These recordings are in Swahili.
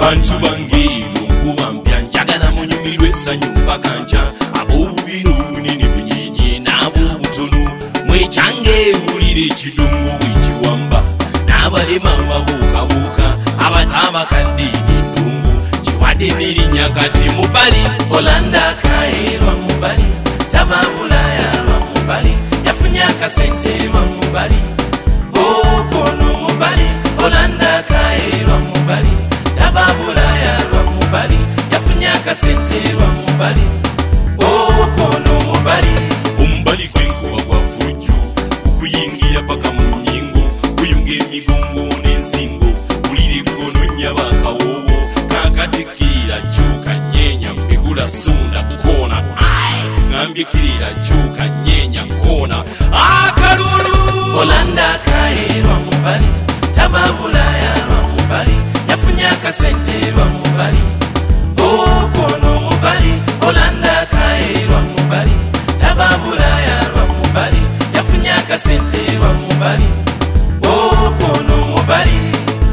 bantu bangi kuwa mpya njagala munyumirwe sanyu mpaka ncha abubiruni ni bunyinyi nabo butonu mwechange bulire kidungu wikiwamba nabalema babuka abataba kandini ndungu chiwade mirinya kati mubali Olanda kairwa mubali tababulaya lwa mubali yafunya kasente lwa mubali kono mubali Olanda kairwa mubali tababulaya lwa mubali yafunya kasente lwa mubali kono mubali umbali kwenkuwa kwa fujo ukuyingira paka mu nyingo kuyunga emigongo n'ensingo ulire kono nyabakawowo kakatikira chuka nyenya mbigula sunda kona ngambye kirira chuka nyenya kona akaruru Olanda kairwa mubali tababulaya lwa mubali yafunya kasente lwa mubali kono mubali Olanda kairwa mubali tababulaya lwa mubali yafunya kasente lwa mubali kono mubali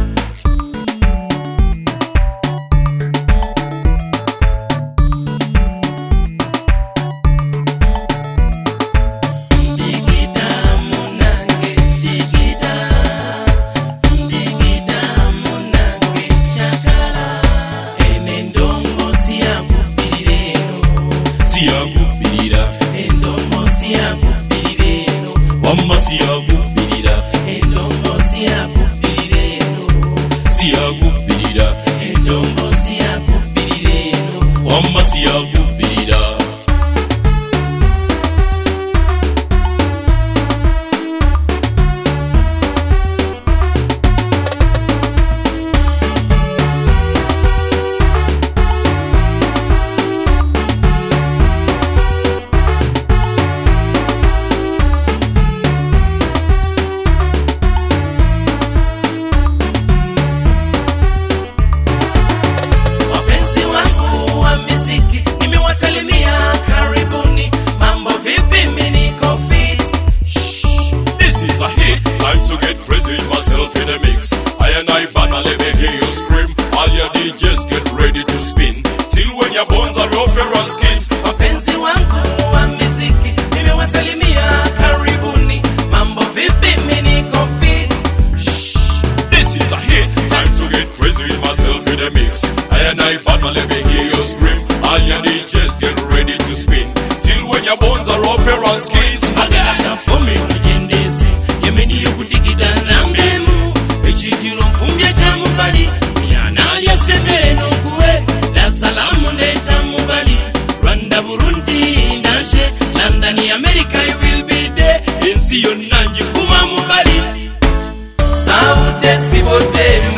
America will be there in Sion nanji kuma mubali Saude sibote